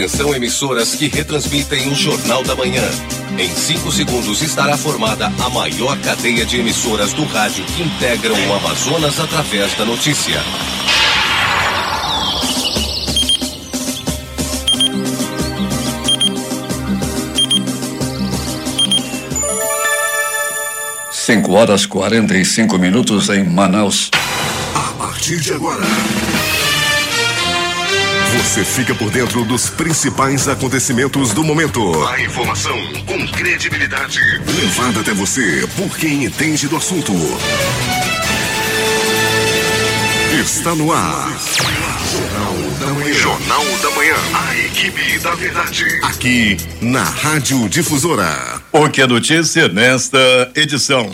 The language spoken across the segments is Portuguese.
Atenção, emissoras que retransmitem o Jornal da Manhã. Em 5 segundos estará formada a maior cadeia de emissoras do rádio que integram o Amazonas através da notícia. Cinco horas 45 minutos em Manaus. A partir de agora, você fica por dentro dos principais acontecimentos do momento. A informação com credibilidade, levada até você por quem entende do assunto. Está no ar. Jornal da Manhã. Jornal da Manhã. A equipe da verdade. Aqui na Rádio Difusora. O que é notícia nesta edição?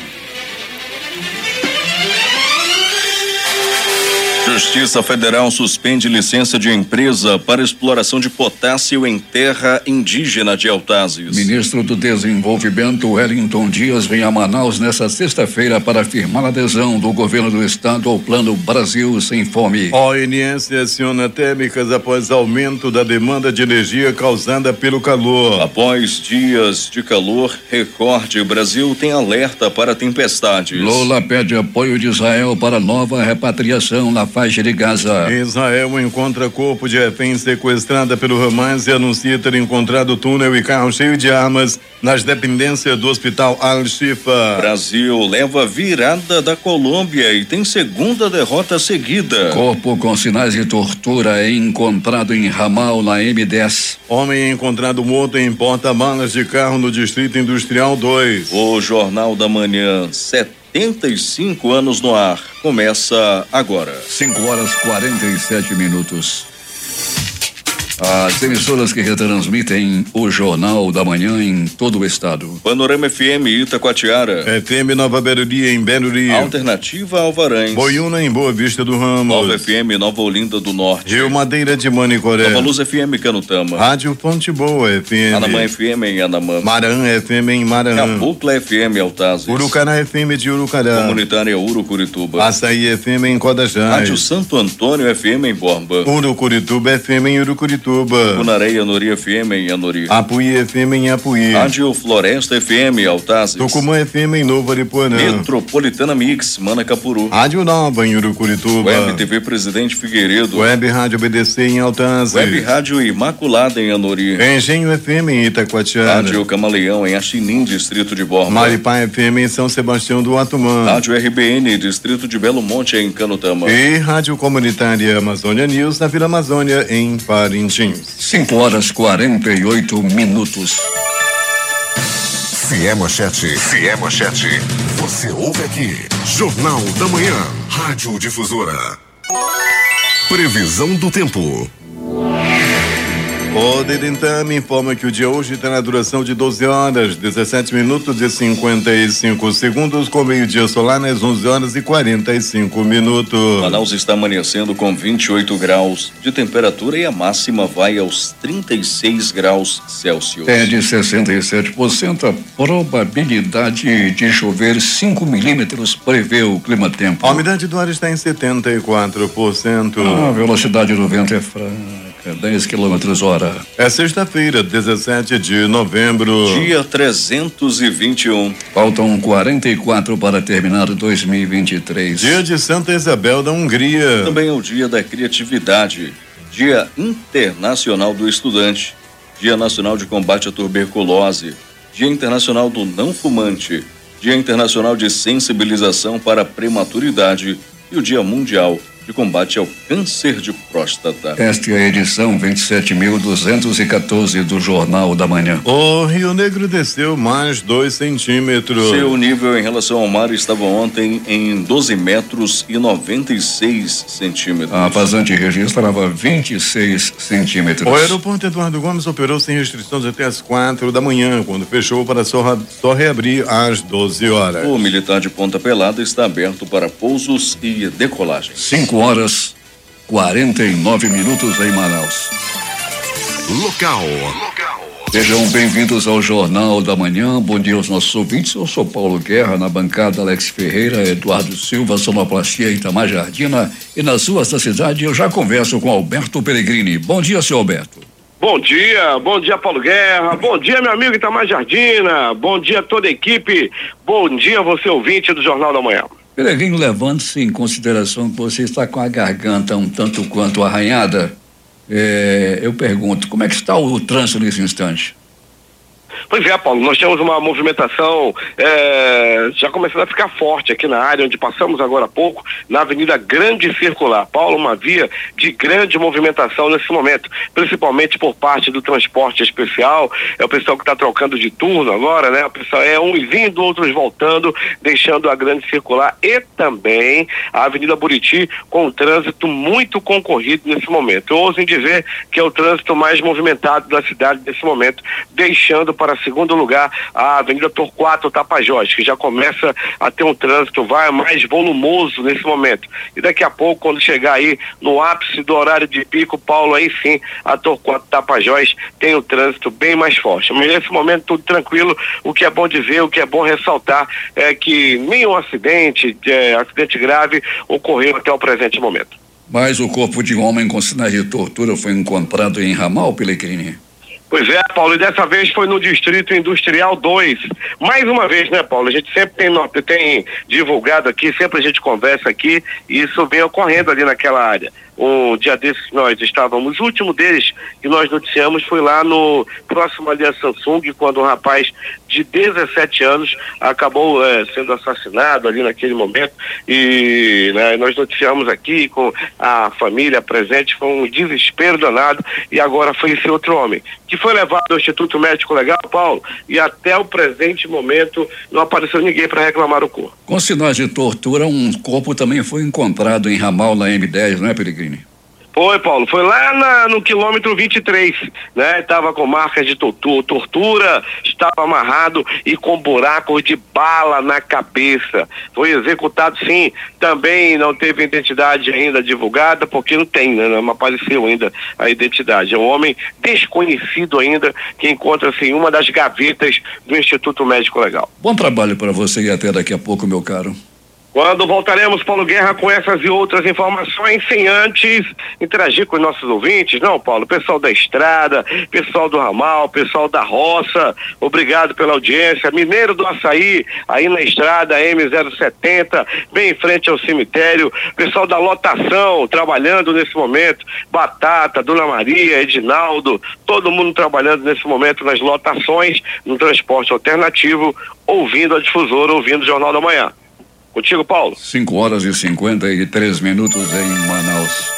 Justiça Federal suspende licença de empresa para exploração de potássio em terra indígena de Autazes. Ministro do Desenvolvimento Wellington Dias vem a Manaus nesta sexta-feira para firmar a adesão do governo do estado ao Plano Brasil Sem Fome. ONS aciona térmicas após aumento da demanda de energia causada pelo calor. Após dias de calor recorde, o Brasil tem alerta para tempestades. Lula pede apoio de Israel para nova repatriação na faixa de Gaza. Israel encontra corpo de refém sequestrada pelo Hamas e anuncia ter encontrado túnel e carro cheio de armas nas dependências do hospital Al-Shifa. Brasil leva virada da Colômbia e tem segunda derrota seguida. Corpo com sinais de tortura é encontrado em ramal na M10. Homem é encontrado morto em porta-malas de carro no Distrito Industrial 2. O Jornal da Manhã, 75 anos no ar. Começa agora. 5 horas 47 minutos. As emissoras que retransmitem o Jornal da Manhã em todo o estado. Panorama FM Itacoatiara. FM Nova Barueri em Barueri. Alternativa Alvarães. Boiúna em Boa Vista do Ramos. Nova FM Nova Olinda do Norte. Rio Madeira de Manicoré. Nova Luz FM Canutama. Rádio Fonte Boa FM. Anamã FM em Anamã. Maran FM em Maran. Cabocla FM Altazes. Urucará FM de Urucará. Comunitária Urucurituba. Açaí FM em Codajás. Rádio Santo Antônio FM em Borba. Urucurituba FM em Urucurituba. Cunaré Anori FM em Anori. Apuí FM em Apuí. Rádio Floresta FM Altazes. Tucumã FM em Novo Aripuanã. Metropolitana Mix Manacapuru. Rádio Nova em Urucurituba. Web TV Presidente Figueiredo. Web Rádio BDC em Altazes. Web Rádio Imaculada em Anori. Engenho FM em Itacoatiara. Rádio Camaleão em Axinim, Distrito de Borba. Maripá FM em São Sebastião do Atumã. Rádio RBN Distrito de Belo Monte em Canutama. E Rádio Comunitária Amazônia News na Vila Amazônia em Parintins. 5 horas 48 minutos. Se é manchete, você ouve aqui. Jornal da Manhã, Rádio Difusora. Previsão do tempo. O Dedentame informa que o dia hoje terá duração de 12 horas, 17 minutos e 55 segundos, com meio-dia solar nas 11 horas e 45 minutos. Manaus está amanhecendo com 28 graus de temperatura e a máxima vai aos 36 graus Celsius. É de 67% a probabilidade de chover 5 milímetros, prevê o Climatempo. A umidade do ar está em 74%. A velocidade do vento é fraca, 10 quilômetros hora. É sexta-feira, 17 de novembro. Dia 321. Faltam 44 para terminar 2023. Dia de Santa Isabel da Hungria. Também é o dia da criatividade. Dia Internacional do Estudante. Dia Nacional de Combate à Tuberculose. Dia Internacional do Não Fumante. Dia Internacional de Sensibilização para a Prematuridade. E o Dia Mundial de Combate ao Câncer de Próstata. Esta é a edição 27.214 do Jornal da Manhã. O Rio Negro desceu mais 2 centímetros. Seu nível em relação ao mar estava ontem em 12 metros e 96 centímetros. A vazante registrava 26 centímetros. O aeroporto Eduardo Gomes operou sem restrições até às 4 da manhã, quando fechou para só reabrir às 12 horas. O militar de Ponta Pelada está aberto para pousos e decolagens. 5 horas 49 minutos em Manaus. Local. Sejam bem-vindos ao Jornal da Manhã. Bom dia aos nossos ouvintes. Eu sou Paulo Guerra, na bancada Alex Ferreira, Eduardo Silva, sonoplastia Itamar Jardina, e nas ruas da cidade eu já converso com Alberto Peregrini. Bom dia, senhor Alberto. Bom dia Paulo Guerra, bom dia meu amigo Itamar Jardina, bom dia toda a equipe, bom dia você ouvinte do Jornal da Manhã. Peregrino, levando-se em consideração que você está com a garganta um tanto quanto arranhada, eu pergunto, como é que está o trânsito nesse instante? Pois é, Paulo, nós temos uma movimentação já começando a ficar forte aqui na área onde passamos agora há pouco, na Avenida Grande Circular. Paulo, uma via de grande movimentação nesse momento, principalmente por parte do transporte especial, é o pessoal que está trocando de turno agora, né? O pessoal uns indo, outros voltando, deixando a Grande Circular e também a Avenida Buriti com um trânsito muito concorrido nesse momento. Eu ouso em dizer que é o trânsito mais movimentado da cidade nesse momento, deixando para segundo lugar a Avenida Torquato Tapajós, que já começa a ter um trânsito mais volumoso nesse momento. E daqui a pouco, quando chegar aí no ápice do horário de pico, Paulo, aí sim, a Torquato Tapajós tem o trânsito bem mais forte. Mas nesse momento tudo tranquilo. O que é bom dizer, o que é bom ressaltar é que nenhum acidente grave ocorreu até o presente momento. Mas o corpo de um homem com sinais de tortura foi encontrado em Ramal, Pelegrini? Pois é, Paulo, e dessa vez foi no Distrito Industrial 2. Mais uma vez, né, Paulo? A gente sempre tem divulgado aqui, sempre a gente conversa aqui, e isso vem ocorrendo ali naquela área. Um dia desses nós estávamos, o último deles que nós noticiamos foi lá no próximo ali a Samsung, quando um rapaz de 17 anos acabou sendo assassinado ali naquele momento, e né, nós noticiamos aqui com a família presente, foi um desespero danado, e agora foi esse outro homem, que foi levado ao Instituto Médico Legal, Paulo, e até o presente momento não apareceu ninguém para reclamar o corpo. Com sinais de tortura, um corpo também foi encontrado em Ramal, na M10, não é, Pelegrini? Foi, Paulo, foi lá no quilômetro 23, né? Tava com marcas de tortura, estava amarrado e com buracos de bala na cabeça. Foi executado, sim. Também não teve identidade ainda divulgada, porque não tem, né? Não apareceu ainda a identidade. É um homem desconhecido ainda, que encontra-se em uma das gavetas do Instituto Médico Legal. Bom trabalho para você e até daqui a pouco, meu caro. Quando voltaremos, Paulo Guerra, com essas e outras informações, sem antes interagir com os nossos ouvintes, não, Paulo, pessoal da estrada, pessoal do ramal, pessoal da roça, obrigado pela audiência, Mineiro do Açaí, aí na estrada M070, bem em frente ao cemitério, pessoal da lotação, trabalhando nesse momento, Batata, Dona Maria, Edinaldo, todo mundo trabalhando nesse momento nas lotações, no transporte alternativo, ouvindo a difusora, ouvindo o Jornal da Manhã. Contigo, Paulo. 5:53 em Manaus.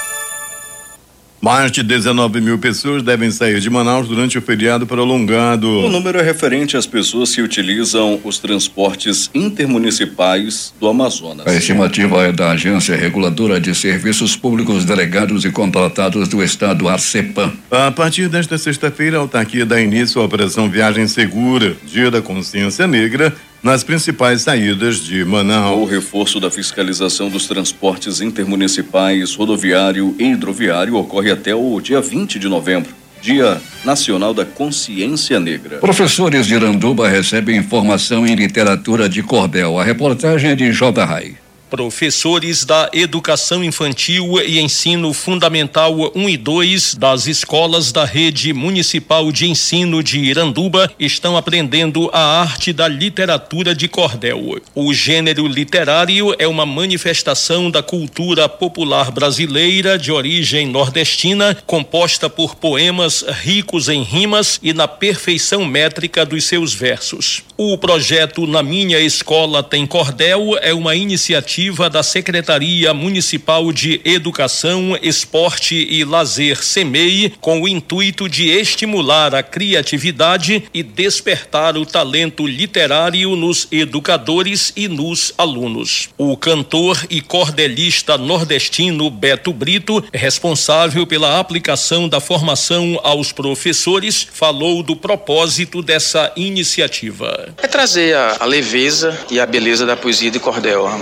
Mais de 19 mil pessoas devem sair de Manaus durante o feriado prolongado. O número é referente às pessoas que utilizam os transportes intermunicipais do Amazonas. A estimativa é da Agência Reguladora de Serviços Públicos Delegados e Contratados do Estado, ARCEPAM. A partir desta sexta-feira, a autarquia dá início à Operação Viagem Segura, Dia da Consciência Negra, nas principais saídas de Manaus. O reforço da fiscalização dos transportes intermunicipais, rodoviário e hidroviário ocorre até o dia 20 de novembro, Dia Nacional da Consciência Negra. Professores de Iranduba recebem formação em literatura de cordel. A reportagem é de J. Rai. Professores da Educação Infantil e Ensino Fundamental 1 e 2 das escolas da Rede Municipal de Ensino de Iranduba estão aprendendo a arte da literatura de cordel. O gênero literário é uma manifestação da cultura popular brasileira de origem nordestina, composta por poemas ricos em rimas e na perfeição métrica dos seus versos. O projeto Na Minha Escola Tem Cordel é uma iniciativa da Secretaria Municipal de Educação, Esporte e Lazer, SEMEI, com o intuito de estimular a criatividade e despertar o talento literário nos educadores e nos alunos. O cantor e cordelista nordestino Beto Brito, responsável pela aplicação da formação aos professores, falou do propósito dessa iniciativa. É trazer a leveza e a beleza da poesia de cordel, que é uma poesia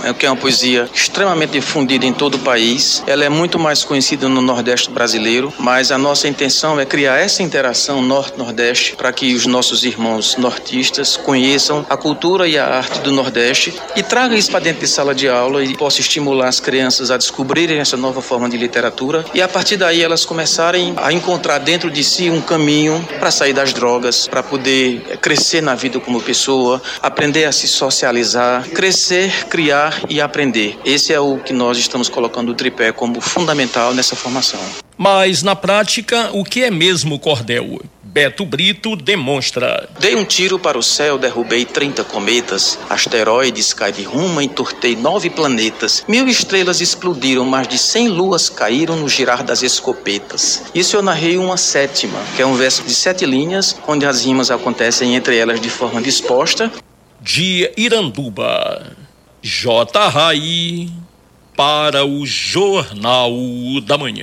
poesia extremamente difundida em todo o país. Ela é muito mais conhecida no Nordeste brasileiro, mas a nossa intenção é criar essa interação Norte-Nordeste para que os nossos irmãos nortistas conheçam a cultura e a arte do Nordeste e traga isso para dentro de sala de aula e possa estimular as crianças a descobrirem essa nova forma de literatura e a partir daí elas começarem a encontrar dentro de si um caminho para sair das drogas, para poder crescer na vida como pessoa, aprender a se socializar, crescer, criar e aprender. Esse é o que nós estamos colocando o tripé como fundamental nessa formação. Mas na prática, o que é mesmo cordel? Beto Brito demonstra. Dei um tiro para o céu, derrubei 30 cometas, asteroides caí rumo, entortei 9 planetas, 1000 estrelas explodiram, mais de 100 luas caíram no girar das escopetas. Isso eu narrei uma sétima, que é um verso de 7 linhas, onde as rimas acontecem entre elas de forma disposta. De Iranduba, J. Rai, para o Jornal da Manhã.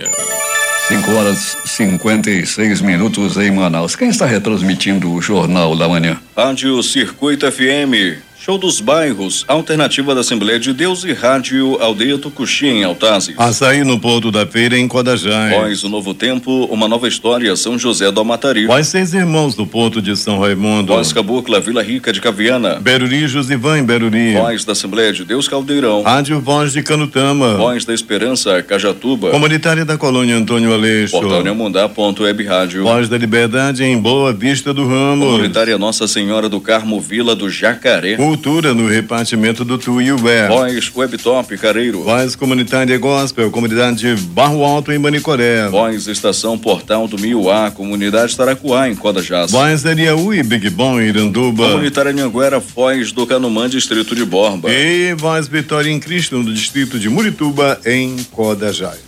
5h56 em Manaus. Quem está retransmitindo o Jornal da Manhã? Rádio Circuito FM, Show dos Bairros, Alternativa da Assembleia de Deus e Rádio Aldeia Tucuxi em Altazes. Açaí no Porto da Feira em Codajás. Voz o Novo Tempo, uma nova história, São José do Amatari. Voz Seis Irmãos do Porto de São Raimundo. Voz Cabocla, Vila Rica de Caviana. Beruri, Josivan em Beruri. Voz da Assembleia de Deus Caldeirão. Rádio Voz de Canutama. Voz da Esperança, Cajatuba. Comunitária da Colônia Antônio Aleixo. Portal Neomundá.web Rádio. Voz da Liberdade em Boa Vista do Ramos. Comunitária Nossa Senhora do Carmo, Vila do Jacaré. Cultura no repartimento do Tuiué. Voz Webtop Careiro. Voz Comunitária Gospel, Comunidade Barro Alto em Manicoré. Voz Estação Portal do Miuá, Comunidade Taracuá em Codajás. Voz Ariaú e Big Bom em Iranduba. Comunitária Anhanguera, Voz do Canumã, Distrito de Borba. E Voz Vitória em Cristo no Distrito de Murituba em Codajás.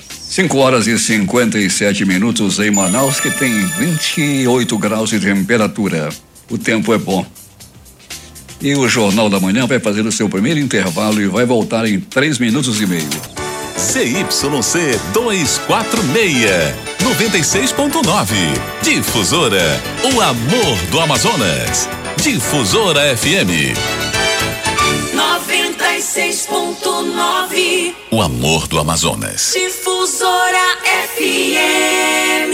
5h57 em Manaus, que tem 28 graus de temperatura. O tempo é bom. E o Jornal da Manhã vai fazer o seu primeiro intervalo e vai voltar em 3 minutos e meio. CYC 246, 96.9. Difusora, o amor do Amazonas. Difusora FM 96.9. O amor do Amazonas. Difusora FM.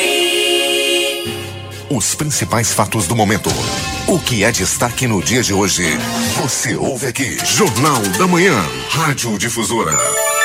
Os principais fatos do momento. O que é destaque no dia de hoje? Você ouve aqui. Jornal da Manhã. Rádio Difusora.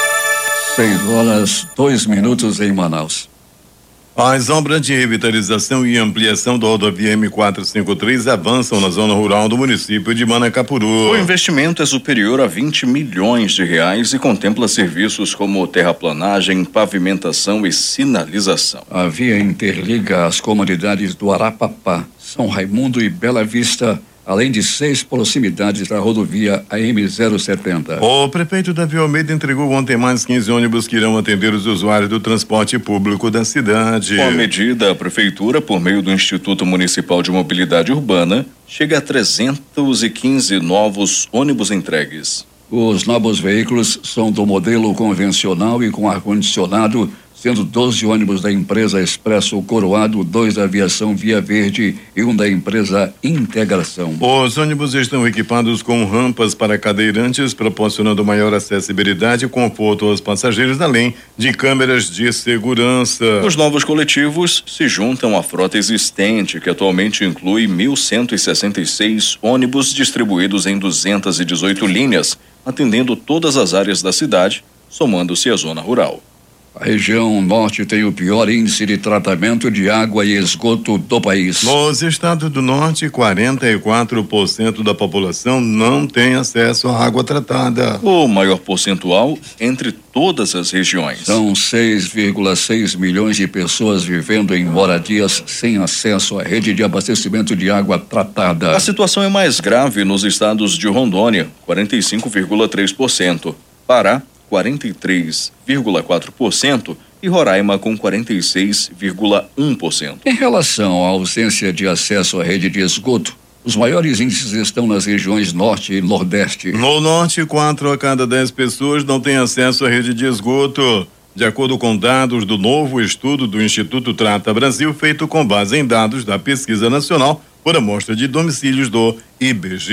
6h02 em Manaus. As obras de revitalização e ampliação da rodovia M453 avançam na zona rural do município de Manacapuru. O investimento é superior a 20 milhões de reais e contempla serviços como terraplanagem, pavimentação e sinalização. A via interliga as comunidades do Arapapá, São Raimundo e Bela Vista, além de 6 proximidades da rodovia AM070. O prefeito Davi Almeida entregou ontem mais 15 ônibus que irão atender os usuários do transporte público da cidade. Com a medida, a prefeitura, por meio do Instituto Municipal de Mobilidade Urbana, chega a 315 novos ônibus entregues. Os novos veículos são do modelo convencional e com ar-condicionado, sendo 12 ônibus da empresa Expresso Coroado, 2 da aviação Via Verde e 1 da empresa Integração. Os ônibus estão equipados com rampas para cadeirantes, proporcionando maior acessibilidade e conforto aos passageiros, além de câmeras de segurança. Os novos coletivos se juntam à frota existente, que atualmente inclui 1.166 ônibus distribuídos em 218 linhas, atendendo todas as áreas da cidade, somando-se à zona rural. A região norte tem o pior índice de tratamento de água e esgoto do país. Nos estados do norte, 44% da população não tem acesso à água tratada. O maior percentual entre todas as regiões. São 6,6 milhões de pessoas vivendo em moradias sem acesso à rede de abastecimento de água tratada. A situação é mais grave nos estados de Rondônia, 45,3%, Pará, 43,4% e Roraima com 46,1%. Em relação à ausência de acesso à rede de esgoto, os maiores índices estão nas regiões norte e nordeste. No norte, 4 a cada 10 pessoas não têm acesso à rede de esgoto. De acordo com dados do novo estudo do Instituto Trata Brasil, feito com base em dados da Pesquisa Nacional por Amostra de Domicílios do IBGE.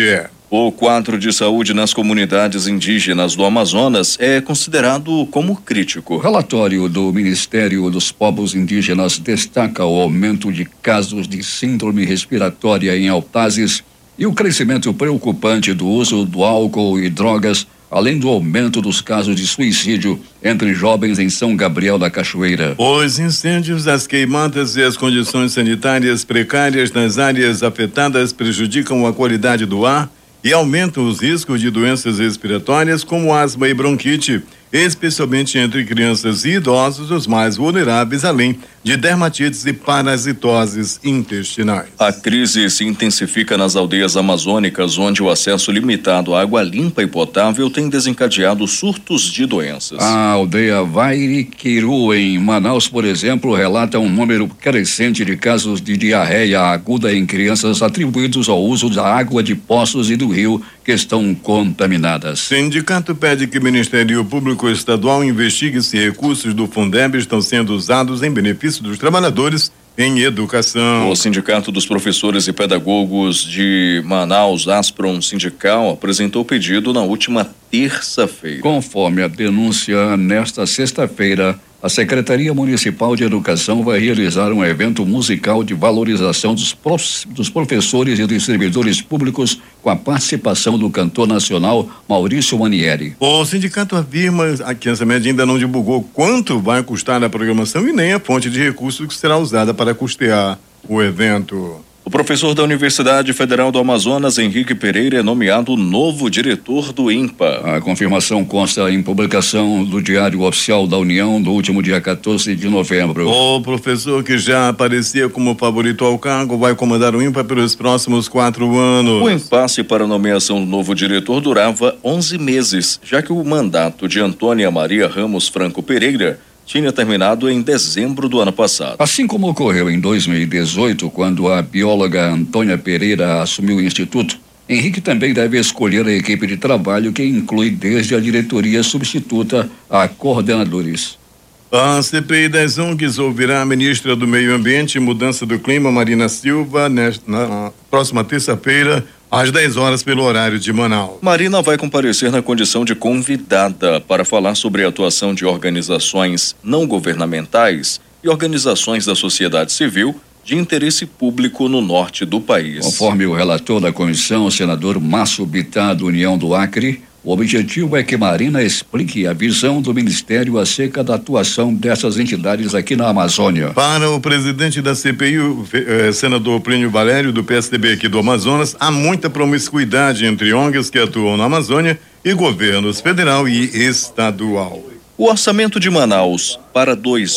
O quadro de saúde nas comunidades indígenas do Amazonas é considerado como crítico. O relatório do Ministério dos Povos Indígenas destaca o aumento de casos de síndrome respiratória em Autazes e o crescimento preocupante do uso do álcool e drogas, além do aumento dos casos de suicídio entre jovens em São Gabriel da Cachoeira. Os incêndios, as queimadas e as condições sanitárias precárias nas áreas afetadas prejudicam a qualidade do ar e aumentam os riscos de doenças respiratórias como asma e bronquite, especialmente entre crianças e idosos, os mais vulneráveis, além de dermatites e parasitoses intestinais. A crise se intensifica nas aldeias amazônicas, onde o acesso limitado à água limpa e potável tem desencadeado surtos de doenças. A aldeia Vairiquiru, em Manaus, por exemplo, relata um número crescente de casos de diarreia aguda em crianças atribuídos ao uso da água de poços e do rio que estão contaminadas. O sindicato pede que o Ministério Público Estadual investigue se recursos do Fundeb estão sendo usados em benefício dos trabalhadores em educação. O Sindicato dos Professores e Pedagogos de Manaus, Aspron Sindical, apresentou pedido na última terça-feira. Conforme a denúncia, nesta sexta-feira, a Secretaria Municipal de Educação vai realizar um evento musical de valorização dos professores e dos servidores públicos com a participação do cantor nacional Maurício Manieri. O sindicato afirma que essa média ainda não divulgou quanto vai custar a programação e nem a fonte de recursos que será usada para custear o evento. O professor da Universidade Federal do Amazonas, Henrique Pereira, é nomeado novo diretor do INPA. A confirmação consta em publicação do Diário Oficial da União do último dia 14 de novembro. O professor, que já aparecia como favorito ao cargo, vai comandar o INPA pelos próximos 4 anos. O impasse para a nomeação do novo diretor durava 11 meses, já que o mandato de Antônia Maria Ramos Franco Pereira tinha terminado em dezembro do ano passado. Assim como ocorreu em 2018, quando a bióloga Antônia Pereira assumiu o Instituto, Henrique também deve escolher a equipe de trabalho, que inclui desde a diretoria substituta a coordenadores. A CPI das ONGs ouvirá a ministra do Meio Ambiente e Mudança do Clima, Marina Silva, na próxima terça-feira, às 10 horas, pelo horário de Manaus. Marina vai comparecer na condição de convidada para falar sobre a atuação de organizações não governamentais e organizações da sociedade civil de interesse público no norte do país. Conforme o relator da comissão, o senador Márcio Bittar, do União do Acre, o objetivo é que Marina explique a visão do Ministério acerca da atuação dessas entidades aqui na Amazônia. Para o presidente da CPI, o senador Plínio Valério, do PSDB aqui do Amazonas, há muita promiscuidade entre ONGs que atuam na Amazônia e governos federal e estadual. O orçamento de Manaus para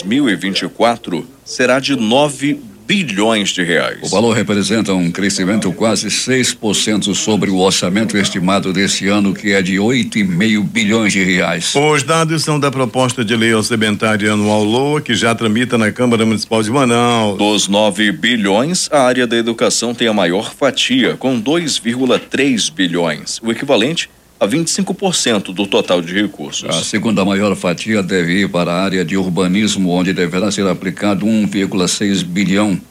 2024 será de 9 bilhões de reais. O valor representa um crescimento quase 6% sobre o orçamento estimado deste ano, que é de 8,5 bilhões de reais. Os dados são da proposta de lei orçamentária anual LOA, que já tramita na Câmara Municipal de Manaus. Dos 9 bilhões, a área da educação tem a maior fatia, com 2,3 bilhões, o equivalente a 25% do total de recursos. A segunda maior fatia deve ir para a área de urbanismo, onde deverá ser aplicado 1,6 bilhão,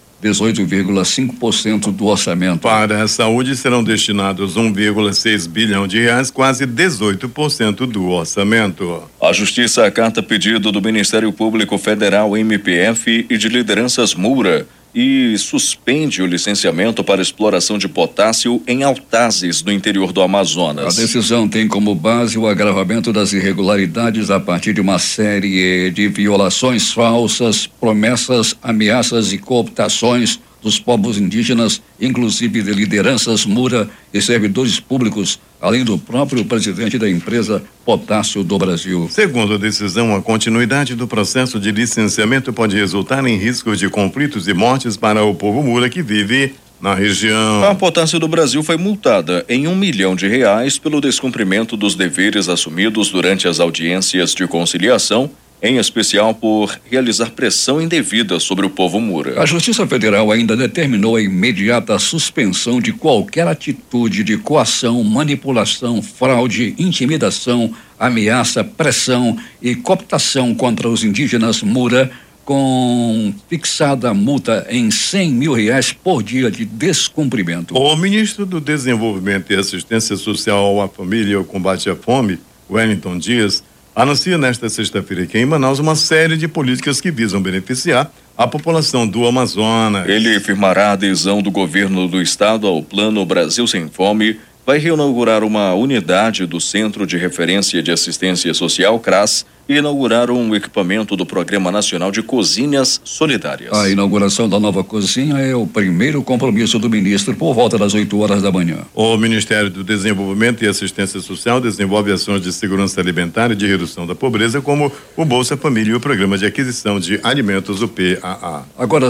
18,5% do orçamento. Para a saúde serão destinados 1,6 bilhão de reais, quase 18% do orçamento. A Justiça acata pedido do Ministério Público Federal, MPF, e de lideranças MURA e suspende o licenciamento para exploração de potássio em Autazes, no interior do Amazonas. A decisão tem como base o agravamento das irregularidades a partir de uma série de violações falsas, promessas, ameaças e cooptações dos povos indígenas, inclusive de lideranças MURA e servidores públicos, além do próprio presidente da empresa Potássio do Brasil. Segundo a decisão, a continuidade do processo de licenciamento pode resultar em riscos de conflitos e mortes para o povo MURA que vive na região. A Potássio do Brasil foi multada em R$1 milhão pelo descumprimento dos deveres assumidos durante as audiências de conciliação, em especial por realizar pressão indevida sobre o povo MURA. A Justiça Federal ainda determinou a imediata suspensão de qualquer atitude de coação, manipulação, fraude, intimidação, ameaça, pressão e cooptação contra os indígenas MURA, com fixada multa em R$100 mil por dia de descumprimento. O ministro do Desenvolvimento e Assistência Social à Família e ao Combate à Fome, Wellington Dias, anuncia nesta sexta-feira aqui em Manaus uma série de políticas que visam beneficiar a população do Amazonas. Ele firmará a adesão do governo do estado ao Plano Brasil Sem Fome, vai reinaugurar uma unidade do Centro de Referência de Assistência Social, CRAS, e inaugurar um equipamento do Programa Nacional de Cozinhas Solidárias. A inauguração da nova cozinha é o primeiro compromisso do ministro por volta das 8h da manhã. O Ministério do Desenvolvimento e Assistência Social desenvolve ações de segurança alimentar e de redução da pobreza, como o Bolsa Família e o Programa de Aquisição de Alimentos, o PAA. Agora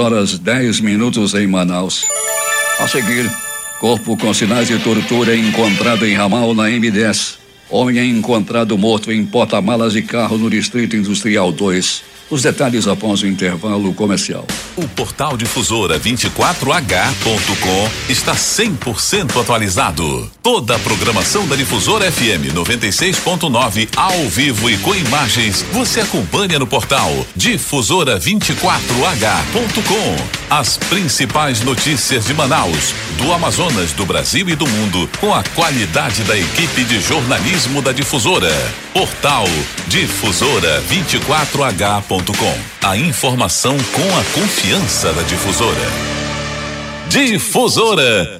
6h10 em Manaus. A seguir, corpo com sinais de tortura encontrado em ramal na M10. Homem é encontrado morto em porta-malas de carro no Distrito Industrial 2. Os detalhes após o intervalo comercial. O portal Difusora 24h.com está 100% atualizado. Toda a programação da Difusora FM 96.9 ao vivo e com imagens você acompanha no portal Difusora 24h.com. As principais notícias de Manaus, do Amazonas, do Brasil e do mundo, com a qualidade da equipe de jornalismo da Difusora. Portal Difusora 24h.com. A informação com a confiança da Difusora. Difusora,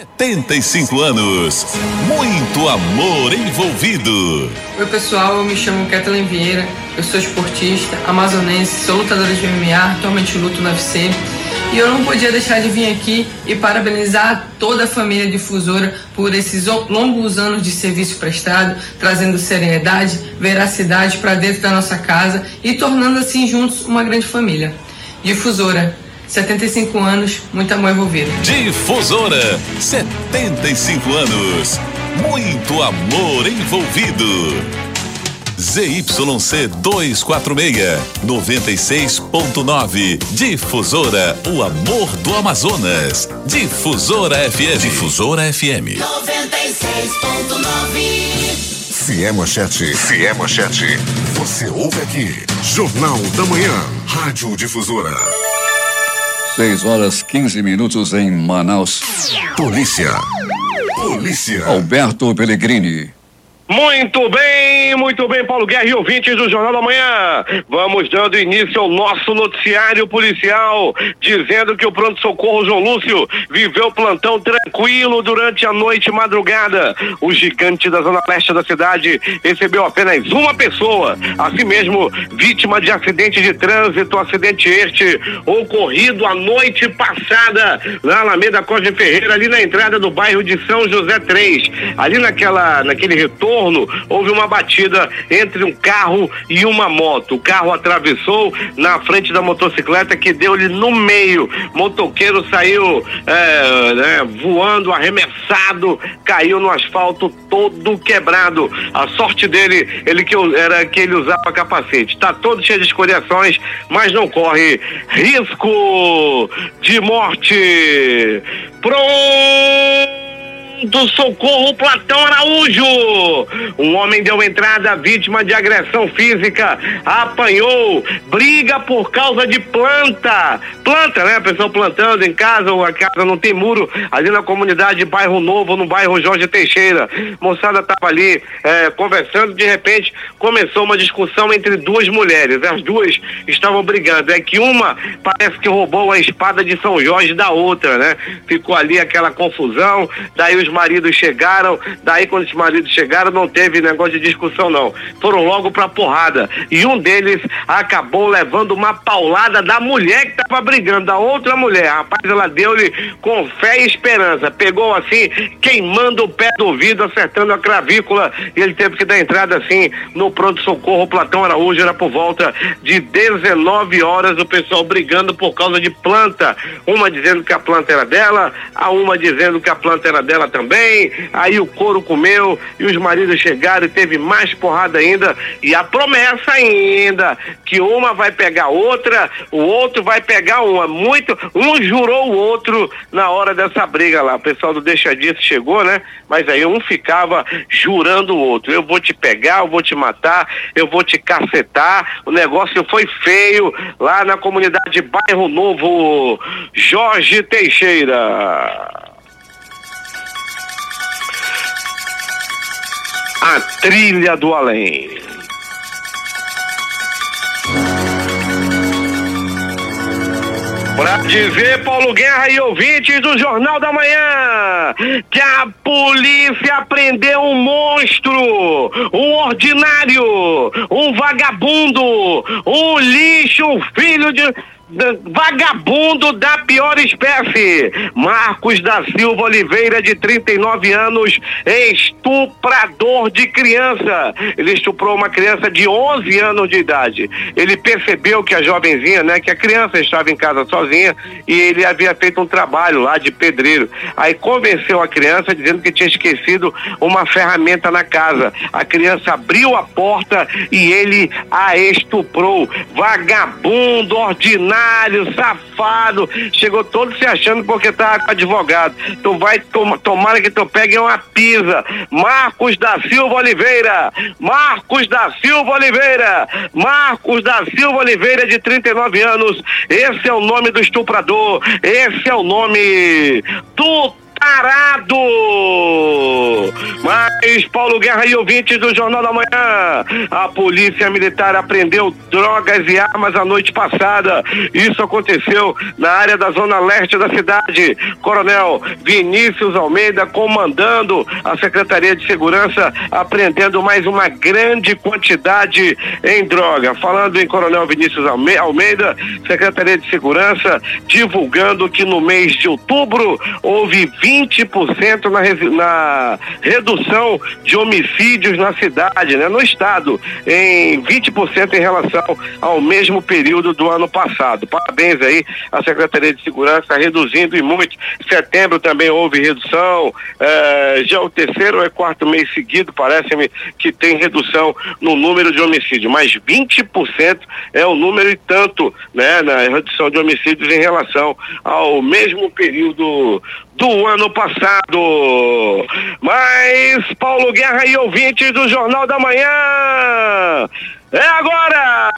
75 anos. Muito amor envolvido. Oi pessoal, eu me chamo Kathleen Vieira, eu sou esportista, amazonense, sou lutadora de MMA, atualmente luto no UFC. E eu não podia deixar de vir aqui e parabenizar toda a família Difusora por esses longos anos de serviço prestado, trazendo serenidade, veracidade para dentro da nossa casa e tornando assim juntos uma grande família. Difusora, 75 anos, muito amor envolvido. Difusora, 75 anos, muito amor envolvido. ZYC 246, 96.9. Difusora, o amor do Amazonas. Difusora FM. Difusora FM 96.9. Se é manchete, você ouve aqui. Jornal da Manhã, Rádio Difusora. 6h15 em Manaus. Polícia. Alberto Pellegrini. Muito bem, Paulo Guerra e ouvintes do Jornal da Manhã. Vamos dando início ao nosso noticiário policial, dizendo que o pronto-socorro João Lúcio viveu plantão tranquilo durante a noite e madrugada. O gigante da zona leste da cidade recebeu apenas uma pessoa, assim mesmo, vítima de acidente de trânsito, acidente este ocorrido a noite passada, na Alameda Cosme Ferreira, ali na entrada do bairro de São José 3. Ali naquele retorno, houve uma batida entre um carro e uma moto. O carro atravessou na frente da motocicleta, que deu-lhe no meio. Motoqueiro saiu voando, arremessado, caiu no asfalto todo quebrado. A sorte dele era que ele usava capacete. Está todo cheio de escoriações, mas não corre risco de morte. Do socorro Platão Araújo. Um homem deu entrada vítima de agressão física, apanhou, briga por causa de planta, né? A pessoa plantando em casa, ou a casa não tem muro, ali na comunidade Bairro Novo, no bairro Jorge Teixeira. Moçada tava ali conversando, de repente começou uma discussão entre duas mulheres. As duas estavam brigando, é que uma parece que roubou a espada de São Jorge da outra, né? Ficou ali aquela confusão, daí os maridos chegaram, quando os maridos chegaram não teve negócio de discussão não, foram logo pra porrada, e um deles acabou levando uma paulada da mulher que tava brigando, da outra mulher. Rapaz, ela deu-lhe com fé e esperança, pegou assim, queimando o pé do ouvido, acertando a clavícula, e ele teve que dar entrada assim no pronto-socorro Platão Araújo. Era por volta de 19 horas, o pessoal brigando por causa de planta, uma dizendo que a planta era dela, a uma dizendo que a planta era dela também. também, aí o couro comeu e os maridos chegaram e teve mais porrada ainda, e a promessa ainda, que uma vai pegar outra, o outro vai pegar uma, um jurou o outro na hora dessa briga lá, o pessoal do Deixa Disso chegou, né, mas aí um ficava jurando o outro, eu vou te pegar, eu vou te matar, eu vou te cacetar, o negócio foi feio lá na comunidade Bairro Novo, Jorge Teixeira. A trilha do além. Pra dizer, Paulo Guerra e ouvintes do Jornal da Manhã, que a polícia prendeu um monstro, um ordinário, um vagabundo, um lixo, um filho de... vagabundo da pior espécie. Marcos da Silva Oliveira, de 39 anos, estuprador de criança. Ele estuprou uma criança de 11 anos de idade. Ele percebeu que a jovenzinha, né, que a criança estava em casa sozinha e ele havia feito um trabalho lá de pedreiro. Aí convenceu a criança dizendo que tinha esquecido uma ferramenta na casa. A criança abriu a porta e ele a estuprou. Vagabundo, ordinário, safado, chegou todo se achando porque tava com advogado. Tu vai, tomara que tu pegue uma pisa. Marcos da Silva Oliveira, Marcos da Silva Oliveira, Marcos da Silva Oliveira, de 39 anos, esse é o nome do estuprador, esse é o nome do tarado. Mas, Paulo Guerra e ouvintes do Jornal da Manhã, a polícia militar apreendeu drogas e armas a noite passada. Isso aconteceu na área da zona leste da cidade. Coronel Vinícius Almeida comandando a Secretaria de Segurança, apreendendo mais uma grande quantidade em droga. Falando em Coronel Vinícius Almeida, Secretaria de Segurança divulgando que no mês de outubro houve 20% na redução de homicídios na cidade, né, no estado, em 20% em relação ao mesmo período do ano passado. Parabéns aí à Secretaria de Segurança, reduzindo e muito. Em setembro também houve redução, já o terceiro ou quarto mês seguido, parece-me que tem redução no número de homicídios, mas 20% é o número e tanto, né, na redução de homicídios em relação ao mesmo período do ano passado. Mas, Paulo Guerra e ouvintes do Jornal da Manhã, é agora!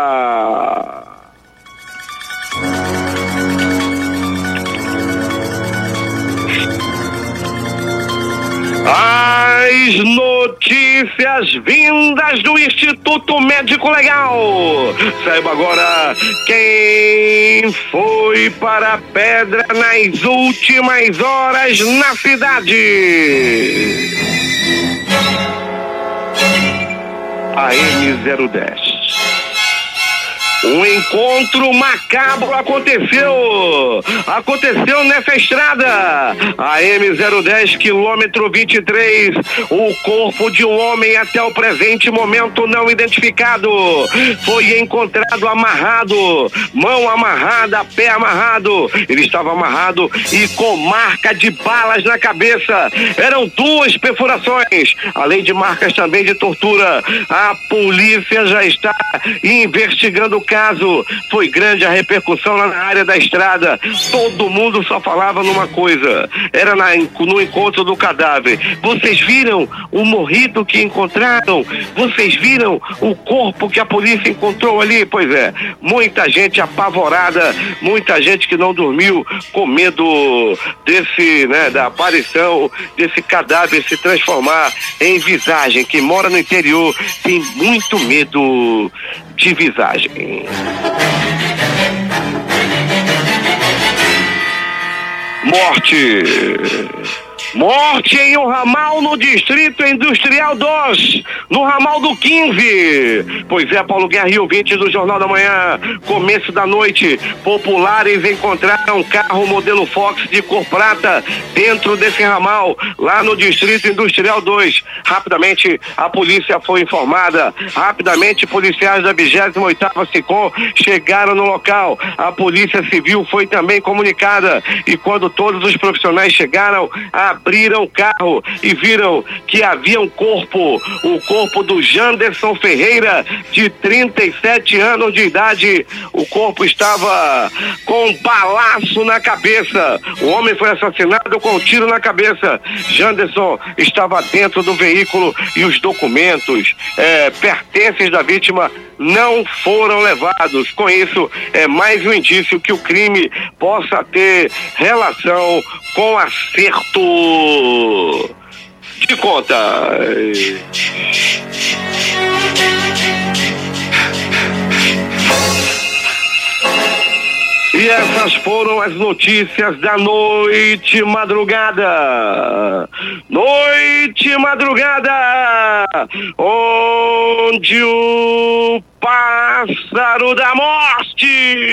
As notícias vindas do Instituto Médico Legal. Saiba agora quem foi para a pedra nas últimas horas na cidade. A M010. Um encontro macabro aconteceu nessa estrada, a M010, quilômetro 23, o corpo de um homem até o presente momento não identificado, foi encontrado amarrado, mão amarrada, pé amarrado, ele estava amarrado e com marca de balas na cabeça, eram 2 perfurações, além de marcas também de tortura. A polícia já está investigando o caso. Foi grande a repercussão lá na área da estrada. Todo mundo só falava numa coisa, era no encontro do cadáver. Vocês viram o morrido que encontraram? Vocês viram o corpo que a polícia encontrou ali? Pois é, muita gente apavorada, muita gente que não dormiu com medo desse, né, da aparição desse cadáver se transformar em visagem. Quem mora no interior tem muito medo de visagem. Morte em um ramal no Distrito Industrial 2, no ramal do 15. Pois é, Paulo Guerra e ouvintes do Jornal da Manhã, começo da noite, populares encontraram um carro modelo Fox de cor prata dentro desse ramal, lá no Distrito Industrial 2. Rapidamente a polícia foi informada, rapidamente policiais da 28ª SICOM chegaram no local, a Polícia Civil foi também comunicada e quando todos os profissionais chegaram, a abriram o carro e viram que havia um corpo, o corpo do Janderson Ferreira, de 37 anos de idade. O corpo estava com um balaço na cabeça. O homem foi assassinado com um tiro na cabeça. Janderson estava dentro do veículo e os documentos, pertences da vítima não foram levados. Com isso, é mais um indício que o crime possa ter relação com acerto de contas. E essas foram as notícias da noite madrugada. Noite madrugada, onde o pássaro da morte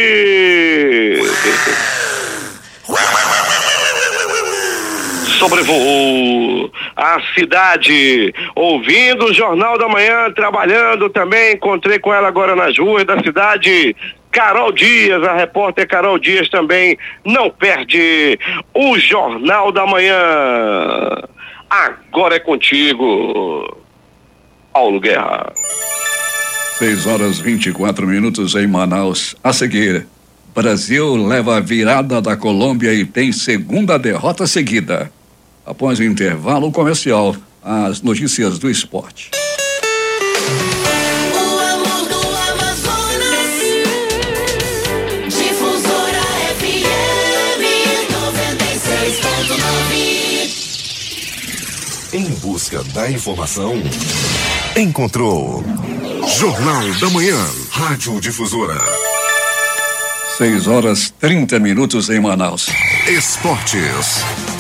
sobrevoou a cidade, ouvindo o Jornal da Manhã, trabalhando também. Encontrei com ela agora nas ruas da cidade. Carol Dias, a repórter Carol Dias também não perde o Jornal da Manhã. Agora é contigo, Paulo Guerra. 6h24 em Manaus. A seguir, Brasil leva a virada da Colômbia e tem segunda derrota seguida. Após o intervalo comercial, as notícias do esporte. Em busca da informação, encontrou Jornal da Manhã, Rádio Difusora. 6h30 em Manaus. Esportes.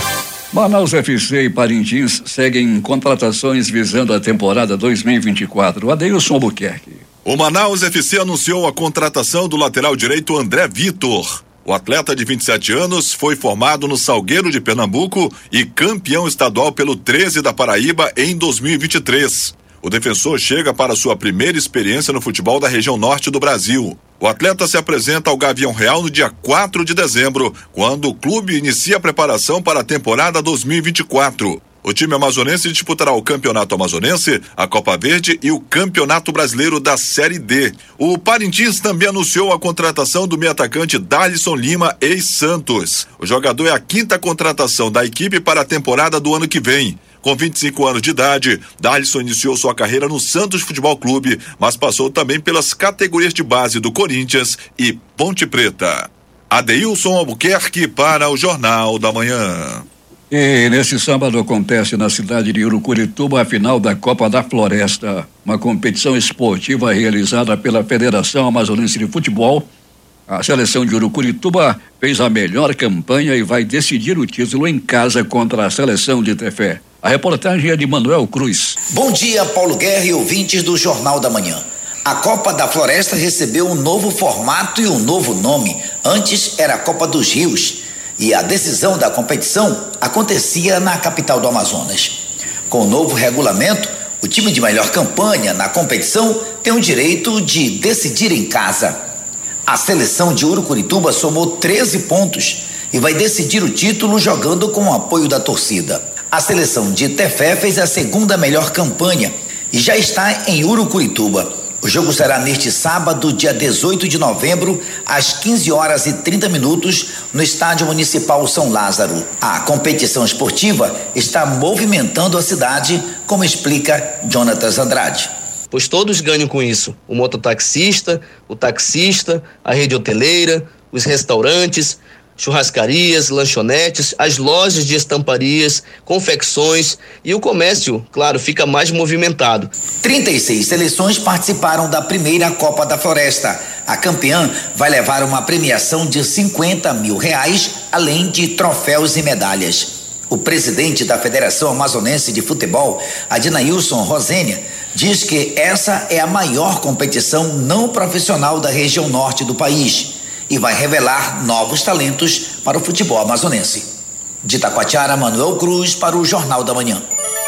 Manaus FC e Parintins seguem contratações visando a temporada 2024. Adeilson Albuquerque. O Manaus FC anunciou a contratação do lateral direito André Vitor. O atleta de 27 anos foi formado no Salgueiro de Pernambuco e campeão estadual pelo 13 da Paraíba em 2023. O defensor chega para sua primeira experiência no futebol da região norte do Brasil. O atleta se apresenta ao Gavião Real no dia 4 de dezembro, quando o clube inicia a preparação para a temporada 2024. O time amazonense disputará o Campeonato Amazonense, a Copa Verde e o Campeonato Brasileiro da Série D. O Parintins também anunciou a contratação do meio-atacante Darlisson Lima, ex-Santos. O jogador é a 5ª contratação da equipe para a temporada do ano que vem. Com 25 anos de idade, Darlisson iniciou sua carreira no Santos Futebol Clube, mas passou também pelas categorias de base do Corinthians e Ponte Preta. Adeilson Albuquerque para o Jornal da Manhã. E nesse sábado acontece na cidade de Urucurituba a final da Copa da Floresta, uma competição esportiva realizada pela Federação Amazonense de Futebol. A seleção de Urucurituba fez a melhor campanha e vai decidir o título em casa contra a seleção de Tefé. A reportagem é de Manuel Cruz. Bom dia, Paulo Guerra e ouvintes do Jornal da Manhã. A Copa da Floresta recebeu um novo formato e um novo nome. Antes era a Copa dos Rios. E a decisão da competição acontecia na capital do Amazonas. Com o novo regulamento, o time de melhor campanha na competição tem o direito de decidir em casa. A seleção de Urucurituba somou 13 pontos e vai decidir o título jogando com o apoio da torcida. A seleção de Tefé fez a segunda melhor campanha e já está em Urucurituba. O jogo será neste sábado, dia 18 de novembro, às 15h30, no Estádio Municipal São Lázaro. A competição esportiva está movimentando a cidade, como explica Jonatas Andrade. Pois todos ganham com isso: o mototaxista, o taxista, a rede hoteleira, os restaurantes, churrascarias, lanchonetes, as lojas de estamparias, confecções e o comércio, claro, fica mais movimentado. 36 seleções participaram da primeira Copa da Floresta. A campeã vai levar uma premiação de R$50 mil, além de troféus e medalhas. O presidente da Federação Amazonense de Futebol, Adinailson Rosênia, diz que essa é a maior competição não profissional da região norte do país e vai revelar novos talentos para o futebol amazonense. De Itacoatiara, Manuel Cruz para o Jornal da Manhã.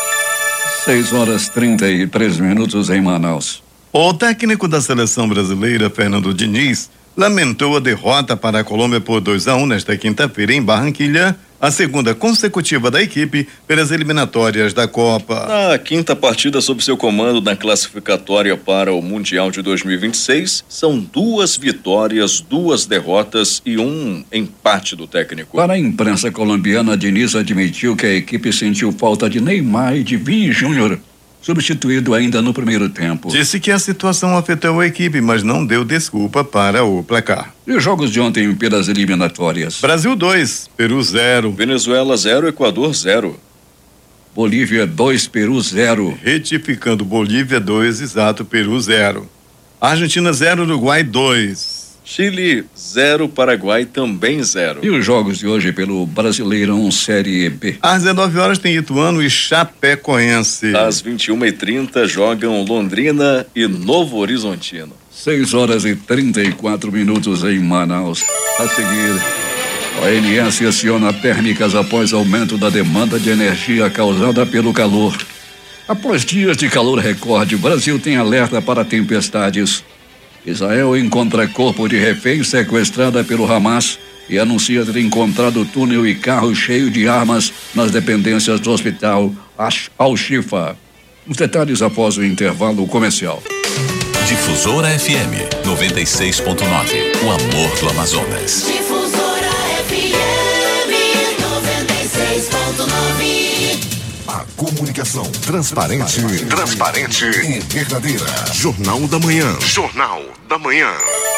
6h33 em Manaus. O técnico da seleção brasileira, Fernando Diniz, lamentou a derrota para a Colômbia por 2-1 nesta quinta-feira em Barranquilha, a segunda consecutiva da equipe pelas eliminatórias da Copa. Na quinta partida sob seu comando na classificatória para o Mundial de 2026, são 2 vitórias, 2 derrotas e 1 empate do técnico. Para a imprensa colombiana, Diniz admitiu que a equipe sentiu falta de Neymar e de Vini Júnior, substituído ainda no primeiro tempo. Disse que a situação afetou a equipe, mas não deu desculpa para o placar. E os jogos de ontem pelas eliminatórias? Brasil 2, Peru 0. Venezuela 0, Equador 0. Bolívia 2, Peru 0. Retificando, Bolívia 2, exato, Peru 0. Argentina 0, Uruguai 2. Chile 0, Paraguai também 0. E os jogos de hoje pelo Brasileirão Série B? Às 19 horas tem Ituano e Chapecoense. Às 21h30 jogam Londrina e Novo Horizontino. 6 horas e 34 minutos em Manaus. A seguir, a ONS aciona térmicas após aumento da demanda de energia causada pelo calor. Após dias de calor recorde, o Brasil tem alerta para tempestades. Israel encontra corpo de refém sequestrada pelo Hamas e anuncia ter encontrado túnel e carro cheio de armas nas dependências do hospital Al-Shifa. Os detalhes após o intervalo comercial. Difusora FM 96.9, o amor do Amazonas. Difusora FM 96.9. A comunicação transparente e verdadeira. Jornal da Manhã. Jornal da Manhã.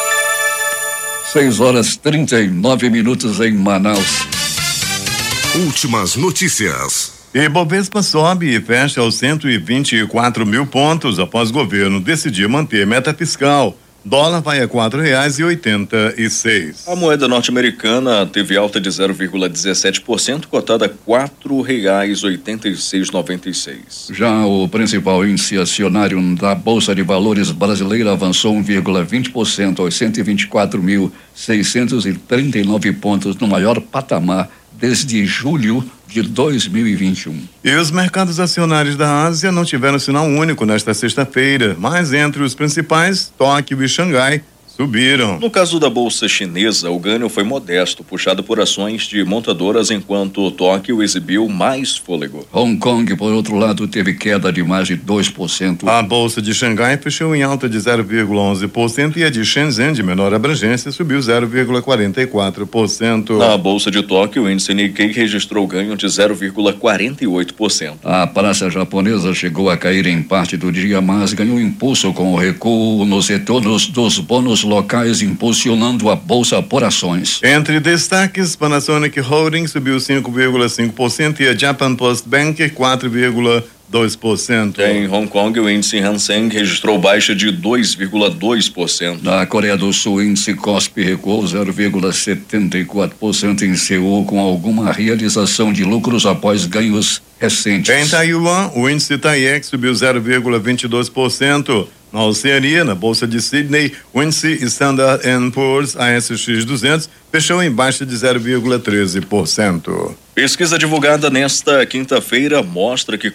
6 horas 39 minutos em Manaus. Últimas notícias. Ibovespa sobe e fecha aos 124 mil pontos após o governo decidir manter meta fiscal. Dólar vai a R$4,86. A moeda norte-americana teve alta de 0,17%, cotada a R$4,8696. Já o principal índice acionário da Bolsa de Valores brasileira avançou 1,20% aos 124.639 pontos, no maior patamar desde julho de 2021. E os mercados acionários da Ásia não tiveram sinal único nesta sexta-feira, mas entre os principais, Tóquio e Xangai subiram. No caso da bolsa chinesa, o ganho foi modesto, puxado por ações de montadoras, enquanto Tóquio exibiu mais fôlego. Hong Kong, por outro lado, teve queda de mais de 2%. A bolsa de Xangai fechou em alta de 0,11% e a de Shenzhen, de menor abrangência, subiu 0,44%. Na bolsa de Tóquio, o índice Nikkei registrou ganho de 0,48%. A praça japonesa chegou a cair em parte do dia, mas ganhou impulso com o recuo no setor dos bônus locais, impulsionando a bolsa por ações. Entre destaques, Panasonic Holding subiu 5,5% e a Japan Post Bank 4,2%. Em Hong Kong, o índice Hang Seng registrou baixa de 2,2%. Na Coreia do Sul, o índice KOSPI recuou 0,74% em Seul, com alguma realização de lucros após ganhos recentes. Em Taiwan, o índice TAIEX subiu 0,22%. Na Oceania, na Bolsa de Sydney, o índice Standard & Poor's ASX 200 fechou em baixa de 0,13%. Pesquisa divulgada nesta quinta-feira mostra que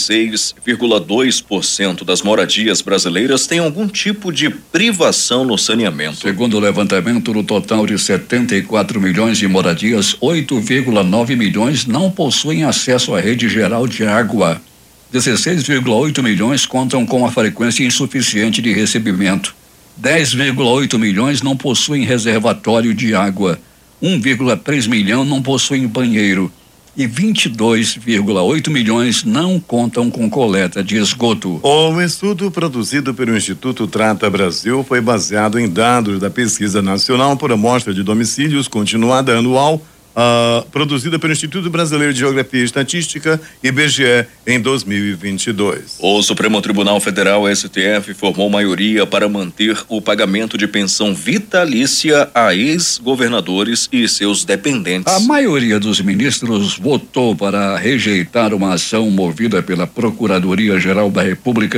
46,2% das moradias brasileiras têm algum tipo de privação no saneamento. Segundo o levantamento, no total de 74 milhões de moradias, 8,9 milhões não possuem acesso à rede geral de água. 16,8 milhões contam com a frequência insuficiente de recebimento. 10,8 milhões não possuem reservatório de água. 1,3 milhão não possuem banheiro. E 22,8 milhões não contam com coleta de esgoto. O estudo produzido pelo Instituto Trata Brasil foi baseado em dados da Pesquisa Nacional por Amostra de Domicílios Continuada Anual, produzida pelo Instituto Brasileiro de Geografia e Estatística, IBGE, em 2022. O Supremo Tribunal Federal, STF, formou maioria para manter o pagamento de pensão vitalícia a ex-governadores e seus dependentes. A maioria dos ministros votou para rejeitar uma ação movida pela Procuradoria-Geral da República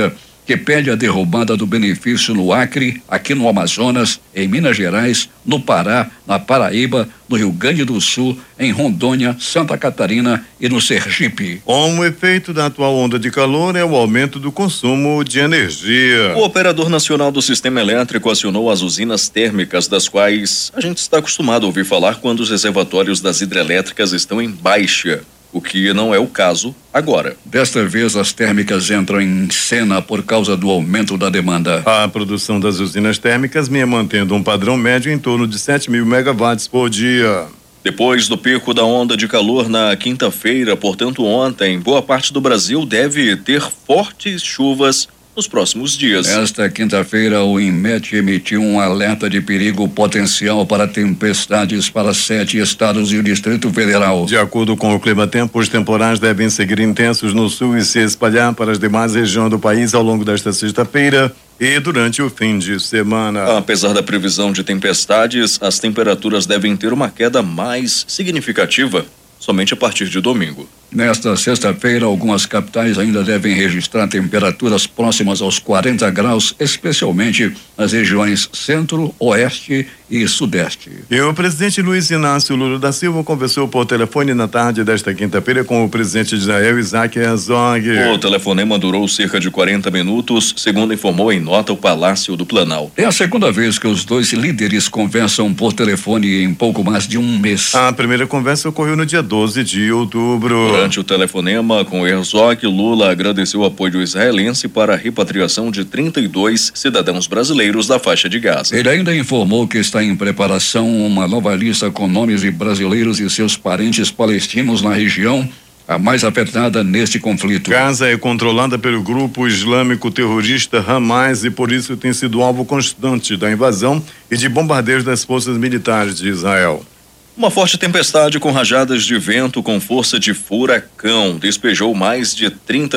que pede a derrubada do benefício no Acre, aqui no Amazonas, em Minas Gerais, no Pará, na Paraíba, no Rio Grande do Sul, em Rondônia, Santa Catarina e no Sergipe. Um efeito da atual onda de calor é o aumento do consumo de energia. O Operador Nacional do Sistema Elétrico acionou as usinas térmicas, das quais a gente está acostumado a ouvir falar quando os reservatórios das hidrelétricas estão em baixa, o que não é o caso agora. Desta vez, as térmicas entram em cena por causa do aumento da demanda. A produção das usinas térmicas vinha mantendo um padrão médio em torno de 7.000 megawatts por dia. Depois do pico da onda de calor na quinta-feira, portanto ontem, boa parte do Brasil deve ter fortes chuvas nos próximos dias. Esta quinta-feira, o INMET emitiu um alerta de perigo potencial para tempestades para 7 estados e o Distrito Federal. De acordo com o Climatempo, os temporais devem seguir intensos no sul e se espalhar para as demais regiões do país ao longo desta sexta-feira e durante o fim de semana. Apesar da previsão de tempestades, as temperaturas devem ter uma queda mais significativa somente a partir de domingo. Nesta sexta-feira, algumas capitais ainda devem registrar temperaturas próximas aos 40 graus, especialmente nas regiões centro, oeste e sudeste. E o presidente Luiz Inácio Lula da Silva conversou por telefone na tarde desta quinta-feira com o presidente de Israel, Isaac Herzog. O telefonema durou cerca de 40 minutos, segundo informou em nota o Palácio do Planalto. É a segunda vez que os dois líderes conversam por telefone em pouco mais de um mês. A primeira conversa ocorreu no dia 12 de outubro. Durante o telefonema com Herzog, Lula agradeceu o apoio israelense para a repatriação de 32 cidadãos brasileiros da faixa de Gaza. Ele ainda informou que está em preparação uma nova lista com nomes de brasileiros e seus parentes palestinos na região, a mais afetada neste conflito. Gaza é controlada pelo grupo islâmico terrorista Hamas e por isso tem sido alvo constante da invasão e de bombardeios das forças militares de Israel. Uma forte tempestade com rajadas de vento com força de furacão despejou mais de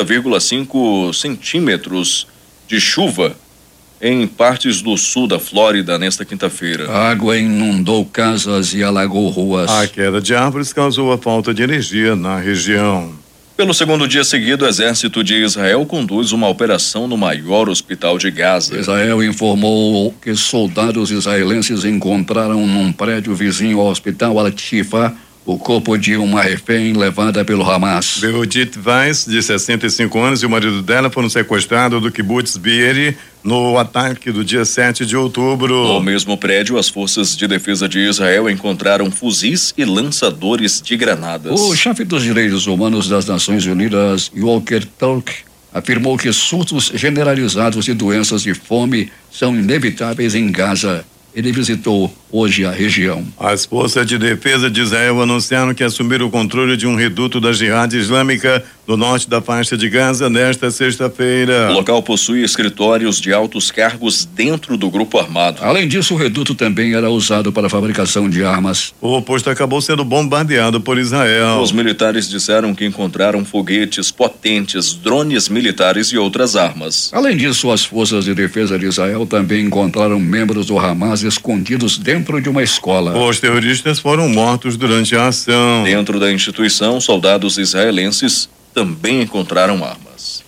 30,5 centímetros de chuva em partes do sul da Flórida nesta quinta-feira. A água inundou casas e alagou ruas. A queda de árvores causou a falta de energia na região. Pelo segundo dia seguido, o exército de Israel conduz uma operação no maior hospital de Gaza. Israel informou que soldados israelenses encontraram num prédio vizinho ao hospital Al-Shifa o corpo de uma refém levada pelo Hamas. Berodit Weiss, de 65 anos, e o marido dela foram sequestrados do kibbutz Be'eri no ataque do dia 7 de outubro. No mesmo prédio, as forças de defesa de Israel encontraram fuzis e lançadores de granadas. O chefe dos direitos humanos das Nações Unidas, Volker Turk, afirmou que surtos generalizados de doenças de fome são inevitáveis em Gaza. Ele visitou hoje a região. As forças de defesa de Israel anunciaram que assumiram o controle de um reduto da Jihad Islâmica no norte da faixa de Gaza nesta sexta-feira. O local possui escritórios de altos cargos dentro do grupo armado. Além disso, o reduto também era usado para a fabricação de armas. O posto acabou sendo bombardeado por Israel. Os militares disseram que encontraram foguetes potentes, drones militares e outras armas. Além disso, as forças de defesa de Israel também encontraram membros do Hamas escondidos dentro de uma escola. Os terroristas foram mortos durante a ação. Dentro da instituição, soldados israelenses também encontraram armas.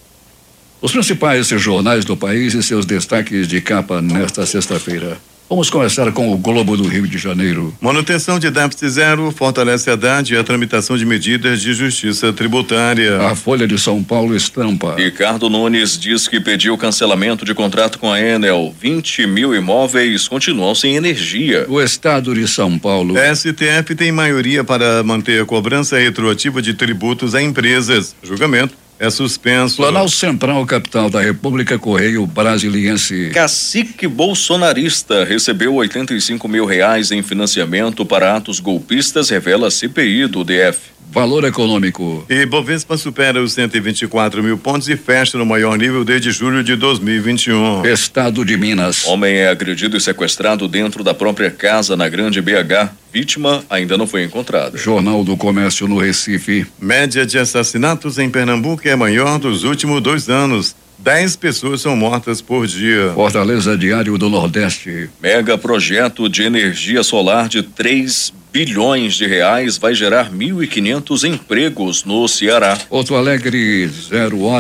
Os principais jornais do país e seus destaques de capa nesta sexta-feira. Vamos começar com o Globo do Rio de Janeiro. Manutenção de déficit zero fortalece a Haddad e a tramitação de medidas de justiça tributária. A Folha de São Paulo estampa. Ricardo Nunes diz que pediu cancelamento de contrato com a Enel. 20 mil imóveis continuam sem energia. O Estado de São Paulo. STF tem maioria para manter a cobrança retroativa de tributos a empresas. Julgamento é suspenso. Planalto Central, capital da República, Correio Brasiliense. Cacique bolsonarista recebeu R$85 mil em financiamento para atos golpistas, revela a CPI do DF. Valor econômico. E Bovespa supera os 124 mil pontos e fecha no maior nível desde julho de 2021. Estado de Minas. Homem é agredido e sequestrado dentro da própria casa na Grande BH. Vítima ainda não foi encontrada. Jornal do Comércio no Recife. Média de assassinatos em Pernambuco é a maior dos últimos 2 anos. 10 pessoas são mortas por dia. Fortaleza Diário do Nordeste. Mega projeto de energia solar de 3 bilhões de reais vai gerar 1.500 empregos no Ceará. Porto Alegre, 0 hora.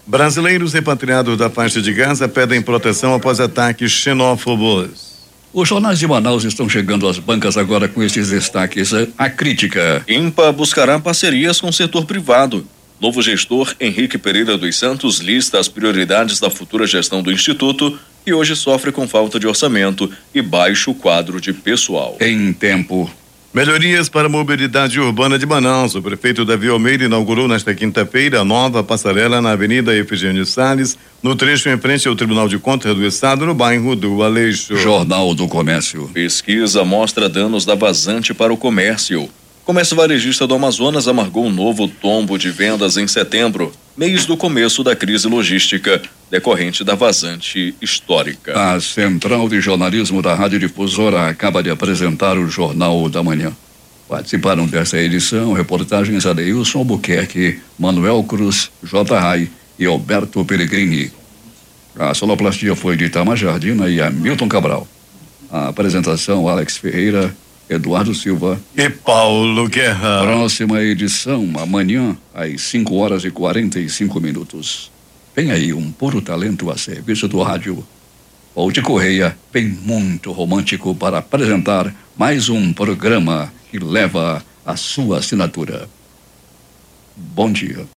Brasileiros repatriados da faixa de Gaza pedem proteção após ataques xenófobos. Os jornais de Manaus estão chegando às bancas agora com esses destaques. A crítica. INPA buscará parcerias com o setor privado. Novo gestor Henrique Pereira dos Santos lista as prioridades da futura gestão do Instituto e hoje sofre com falta de orçamento e baixo quadro de pessoal. Em tempo. Melhorias para a mobilidade urbana de Manaus. O prefeito Davi Almeida inaugurou nesta quinta-feira a nova passarela na Avenida Efigênio Salles, no trecho em frente ao Tribunal de Contas do Estado, no bairro do Aleixo. Jornal do Comércio. Pesquisa mostra danos da vazante para o comércio. Comércio varejista do Amazonas amargou um novo tombo de vendas em setembro, mês do começo da crise logística, decorrente da vazante histórica. A Central de Jornalismo da Rádio Difusora acaba de apresentar o Jornal da Manhã. Participaram dessa edição reportagens Adeilson Albuquerque, Manuel Cruz, J. Rai e Alberto Pellegrini. A sonoplastia foi de Itamar Jardina e Hamilton Cabral. A apresentação Alex Ferreira, Eduardo Silva e Paulo Guerra. Próxima edição amanhã às 5:45. Vem aí um puro talento a serviço do rádio. Paul Correia vem muito romântico para apresentar mais um programa que leva a sua assinatura. Bom dia.